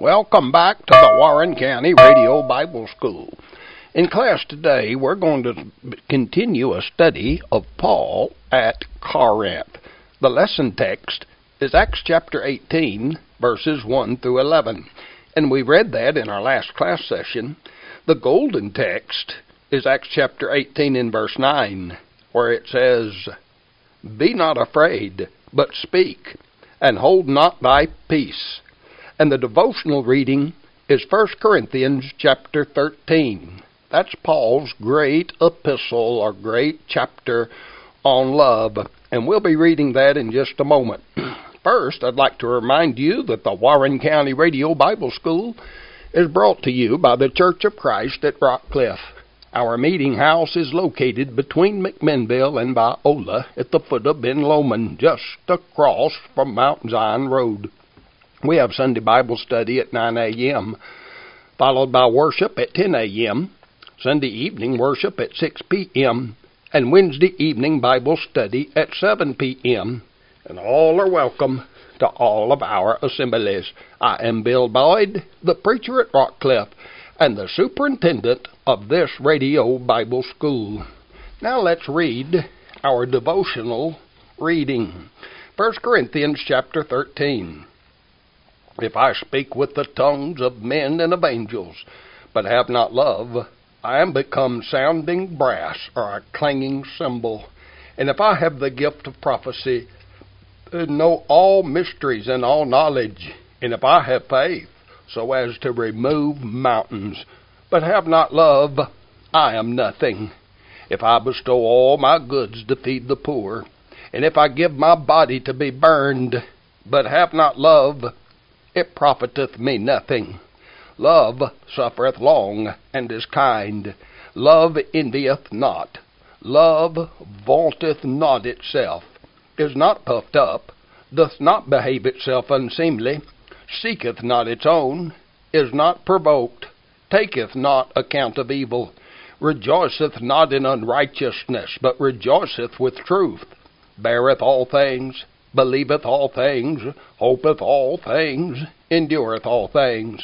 Welcome back to the Warren County Radio Bible School. In class today, we're going to continue a study of Paul at Corinth. The lesson text is Acts chapter 18, verses 1 through 11. And we read that in our last class session. The golden text is Acts chapter 18 in verse 9, where it says, "Be not afraid, but speak, and hold not thy peace." And the devotional reading is 1 Corinthians chapter 13. That's Paul's great epistle or great chapter on love. And we'll be reading that in just a moment. First, I'd like to remind you that the Warren County Radio Bible School is brought to you by the Church of Christ at Rockcliffe. Our meeting house is located between McMinnville and Biola at the foot of Ben Lomond, just across from Mount Zion Road. We have Sunday Bible study at 9 a.m., followed by worship at 10 a.m., Sunday evening worship at 6 p.m., and Wednesday evening Bible study at 7 p.m., and all are welcome to all of our assemblies. I am Bill Boyd, the preacher at Rockcliffe, and the superintendent of this radio Bible school. Now let's read our devotional reading. 1 Corinthians chapter 13. If I speak with the tongues of men and of angels, but have not love, I am become sounding brass or a clanging cymbal. And if I have the gift of prophecy, know all mysteries and all knowledge, and if I have faith so as to remove mountains, but have not love, I am nothing. If I bestow all my goods to feed the poor, and if I give my body to be burned, but have not love, it profiteth me nothing. Love suffereth long, and is kind. Love envieth not. Love vaunteth not itself, is not puffed up, doth not behave itself unseemly, seeketh not its own, is not provoked, taketh not account of evil, rejoiceth not in unrighteousness, but rejoiceth with truth, beareth all things, believeth all things, hopeth all things, endureth all things.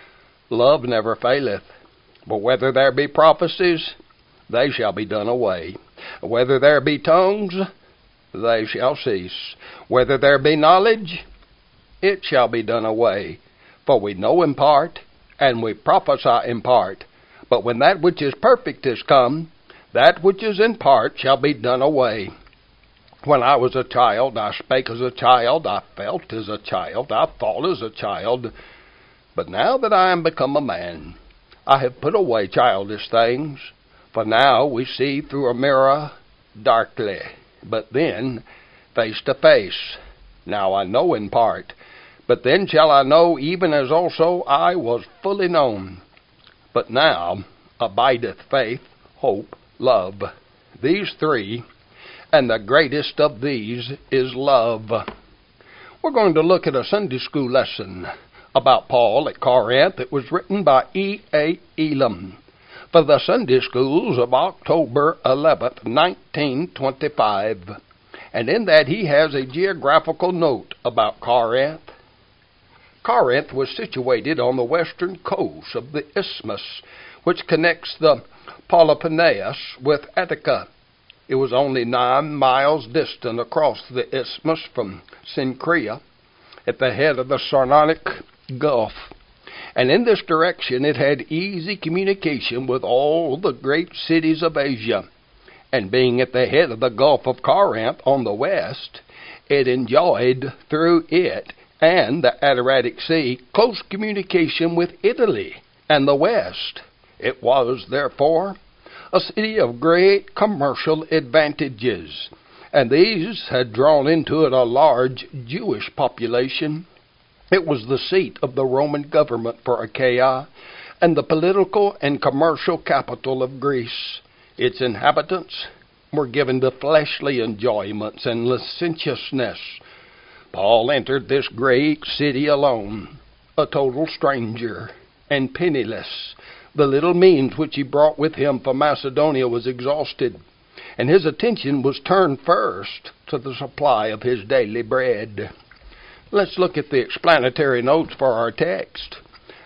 Love never faileth. But whether there be prophecies, they shall be done away. Whether there be tongues, they shall cease. Whether there be knowledge, it shall be done away. For we know in part, and we prophesy in part. But when that which is perfect is come, that which is in part shall be done away. When I was a child, I spake as a child, I felt as a child, I thought as a child. But now that I am become a man, I have put away childish things. For now we see through a mirror darkly, but then face to face. Now I know in part, but then shall I know even as also I was fully known. But now abideth faith, hope, love. These three, and the greatest of these is love. We're going to look at a Sunday school lesson about Paul at Corinth. It was written by E.A. Elam for the Sunday schools of October 11th, 1925. And in that he has a geographical note about Corinth. Corinth was situated on the western coast of the isthmus, which connects the Peloponnese with Attica. It was only 9 miles distant across the isthmus from Cenchrea at the head of the Saronic Gulf. And in this direction it had easy communication with all the great cities of Asia. And being at the head of the Gulf of Corinth on the west, it enjoyed through it and the Adriatic Sea close communication with Italy and the west. It was, therefore, a city of great commercial advantages, and these had drawn into it a large Jewish population. It was the seat of the Roman government for Achaia, and the political and commercial capital of Greece. Its inhabitants were given to fleshly enjoyments and licentiousness. Paul entered this great city alone, a total stranger, and penniless. The little means which he brought with him from Macedonia was exhausted, and his attention was turned first to the supply of his daily bread. Let's look at the explanatory notes for our text.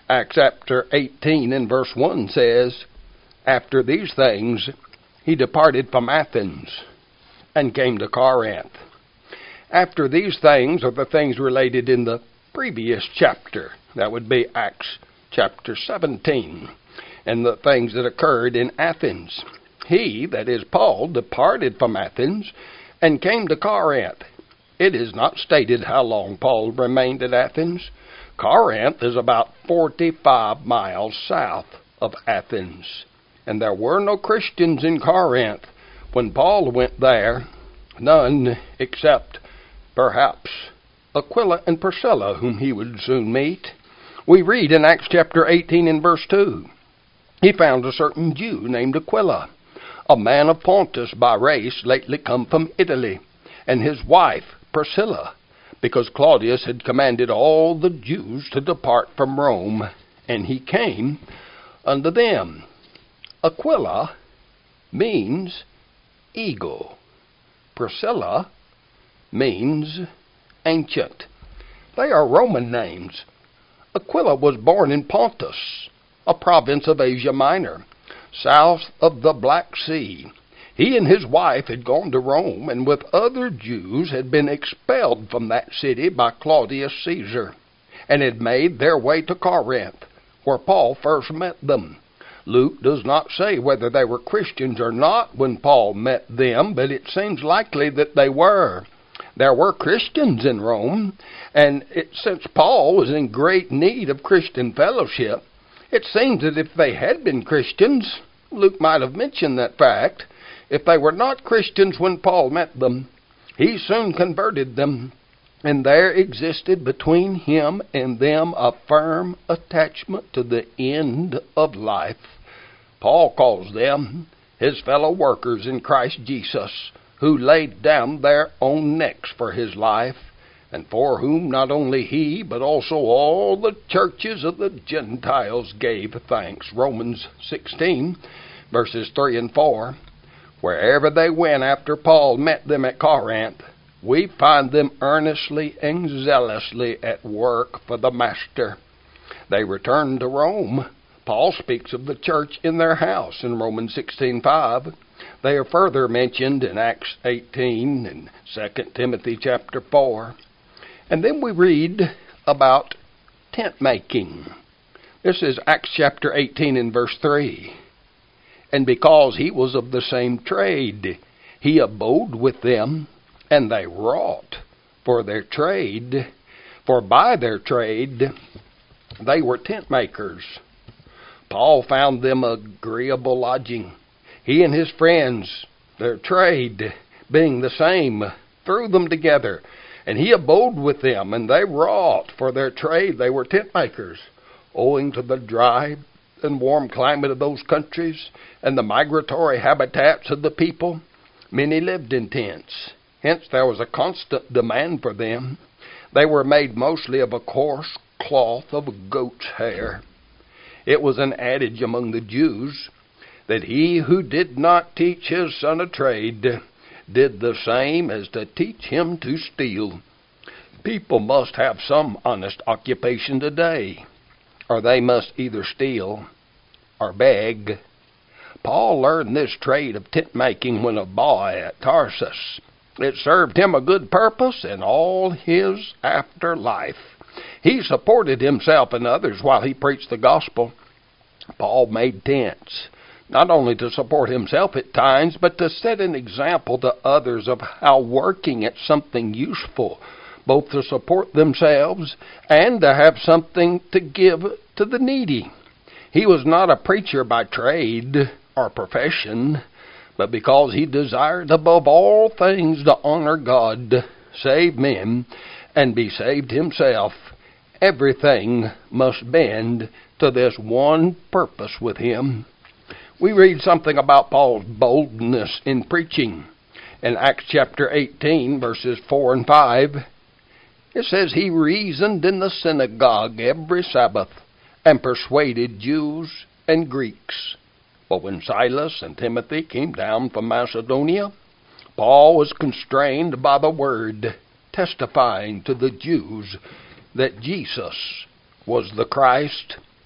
Acts chapter 18 and verse 1 says, "After these things he departed from Athens and came to Corinth." After these things are the things related in the previous chapter. That would be Acts chapter 17, and the things that occurred in Athens. He, that is Paul, departed from Athens and came to Corinth. It is not stated how long Paul remained at Athens. Corinth is about 45 miles south of Athens, and there were no Christians in Corinth when Paul went there, none except perhaps Aquila and Priscilla, whom he would soon meet. We read in Acts chapter 18 and verse 2, "He found a certain Jew named Aquila, a man of Pontus by race, lately come from Italy, and his wife Priscilla, because Claudius had commanded all the Jews to depart from Rome, and he came unto them." Aquila means eagle. Priscilla means ancient. They are Roman names. Aquila was born in Pontus, a province of Asia Minor, south of the Black Sea. He and his wife had gone to Rome, and with other Jews had been expelled from that city by Claudius Caesar, and had made their way to Corinth, where Paul first met them. Luke does not say whether they were Christians or not when Paul met them, but it seems likely that they were. There were Christians in Rome, and since Paul was in great need of Christian fellowship, it seems that if they had been Christians, Luke might have mentioned that fact. If they were not Christians when Paul met them, he soon converted them, and there existed between him and them a firm attachment to the end of life. Paul calls them his fellow workers in Christ Jesus, who laid down their own necks for his life, and for whom not only he, but also all the churches of the Gentiles gave thanks. Romans 16, verses 3 and 4. Wherever they went after Paul met them at Corinth, we find them earnestly and zealously at work for the Master. They returned to Rome. Paul speaks of the church in their house in Romans 16:5. They are further mentioned in Acts 18 and 2 Timothy chapter 4. And then we read about tent making. This is Acts chapter 18 and verse 3. "And because he was of the same trade, he abode with them, and they wrought for their trade. For by their trade they were tent makers." Paul found them agreeable lodging. He and his friends, their trade being the same, threw them together, and he abode with them, and they wrought for their trade. They were tent makers. Owing to the dry and warm climate of those countries and the migratory habitats of the people, many lived in tents. Hence there was a constant demand for them. They were made mostly of a coarse cloth of goat's hair. It was an adage among the Jews that he who did not teach his son a trade did the same as to teach him to steal. People must have some honest occupation today, or they must either steal or beg. Paul learned this trade of tent making when a boy at Tarsus. It served him a good purpose in all his afterlife. He supported himself and others while he preached the gospel. Paul made tents, not only to support himself at times, but to set an example to others of how working at something useful, both to support themselves and to have something to give to the needy. He was not a preacher by trade or profession, but because he desired above all things to honor God, save men, and be saved himself, everything must bend to this one purpose with him. We read something about Paul's boldness in preaching. In Acts chapter 18, verses 4 and 5, it says, "He reasoned in the synagogue every Sabbath, and persuaded Jews and Greeks. But when Silas and Timothy came down from Macedonia, Paul was constrained by the word, testifying to the Jews that Jesus was the Christ,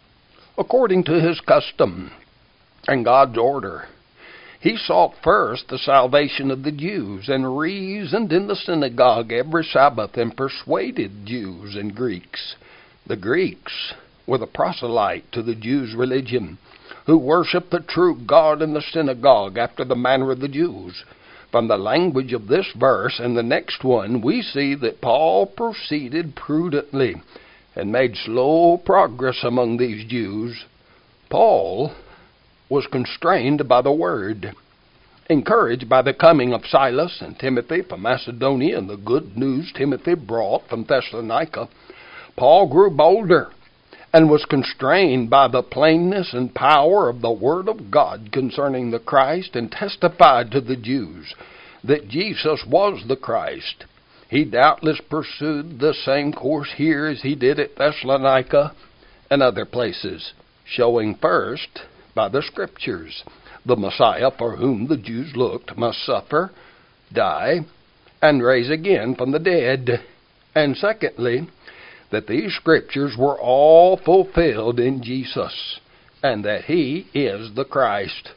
according to his custom and God's order. He sought first the salvation of the Jews, and reasoned in the synagogue every Sabbath, and persuaded Jews and Greeks. The Greeks were the proselyte to the Jews' religion, who worshiped the true God in the synagogue after the manner of the Jews. From the language of this verse and the next one, we see that Paul proceeded prudently and made slow progress among these Jews. Paul was constrained by the word. Encouraged by the coming of Silas and Timothy from Macedonia and the good news Timothy brought from Thessalonica, Paul grew bolder and was constrained by the plainness and power of the Word of God concerning the Christ, and testified to the Jews that Jesus was the Christ. He doubtless pursued the same course here as he did at Thessalonica and other places, showing first by the Scriptures the Messiah for whom the Jews looked must suffer, die, and rise again from the dead. And secondly, that these Scriptures were all fulfilled in Jesus, and that He is the Christ.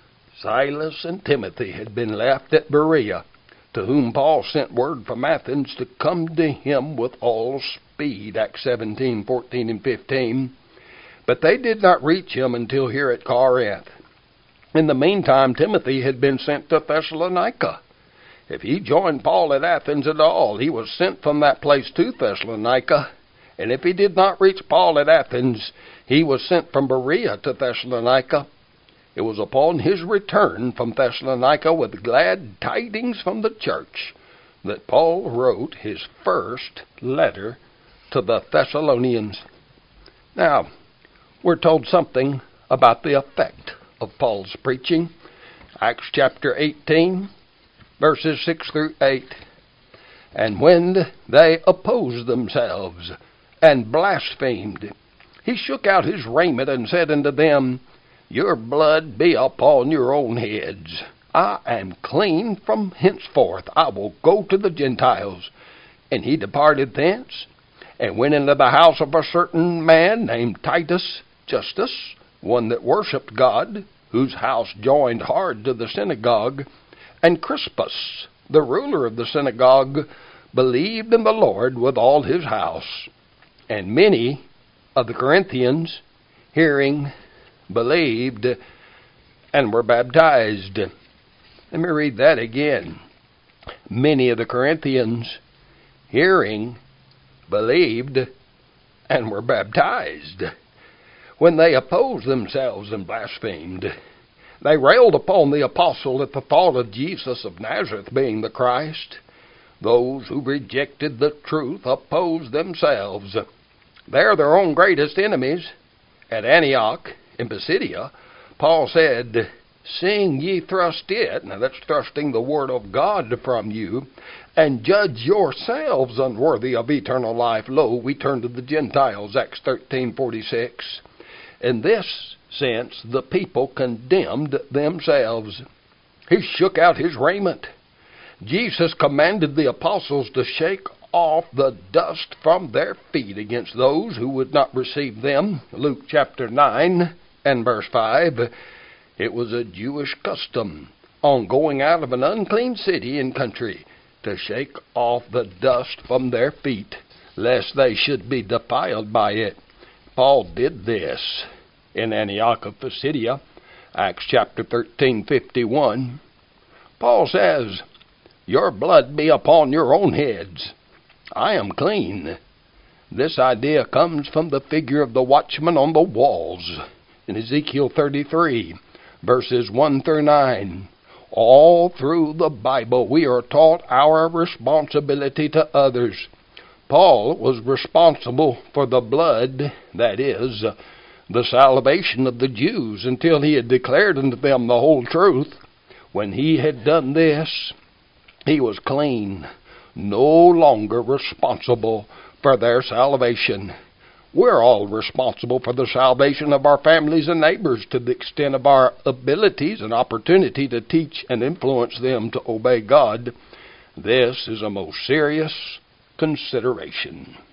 Silas and Timothy had been left at Berea, to whom Paul sent word from Athens to come to him with all speed, Acts 17:14 and 15. But they did not reach him until here at Corinth. In the meantime, Timothy had been sent to Thessalonica. If he joined Paul at Athens at all, he was sent from that place to Thessalonica. And if he did not reach Paul at Athens, he was sent from Berea to Thessalonica. It was upon his return from Thessalonica with glad tidings from the church that Paul wrote his first letter to the Thessalonians. Now, we're told something about the effect of Paul's preaching. Acts chapter 18, verses 6 through 8. And when they opposed themselves and blasphemed, he shook out his raiment and said unto them, Your blood be upon your own heads. I am clean from henceforth. I will go to the Gentiles. And he departed thence, and went into the house of a certain man named Titus Justus, one that worshipped God, whose house joined hard to the synagogue. And Crispus, the ruler of the synagogue, believed in the Lord with all his house. And many of the Corinthians, hearing, believed, and were baptized. Let me read that again. Many of the Corinthians, hearing, believed, and were baptized. When they opposed themselves and blasphemed, they railed upon the apostle at the thought of Jesus of Nazareth being the Christ. Those who rejected the truth opposed themselves. They are their own greatest enemies. At Antioch, in Pisidia, Paul said, Seeing ye thrust it, now that's thrusting the word of God from you, and judge yourselves unworthy of eternal life, lo, we turn to the Gentiles, Acts 13:46. In this sense, the people condemned themselves. He shook out his raiment. Jesus commanded the apostles to shake off the dust from their feet against those who would not receive them. Luke chapter 9 and verse 5. It was a Jewish custom on going out of an unclean city and country to shake off the dust from their feet, lest they should be defiled by it. Paul did this in Antioch of Pisidia, Acts chapter 13:51. Paul says, Your blood be upon your own heads. I am clean. This idea comes from the figure of the watchman on the walls in Ezekiel 33, verses 1 through 9. All through the Bible, we are taught our responsibility to others. Paul was responsible for the blood, that is, the salvation of the Jews, until he had declared unto them the whole truth. When he had done this, he was clean, no longer responsible for their salvation. We're all responsible for the salvation of our families and neighbors to the extent of our abilities and opportunity to teach and influence them to obey God. This is a most serious consideration.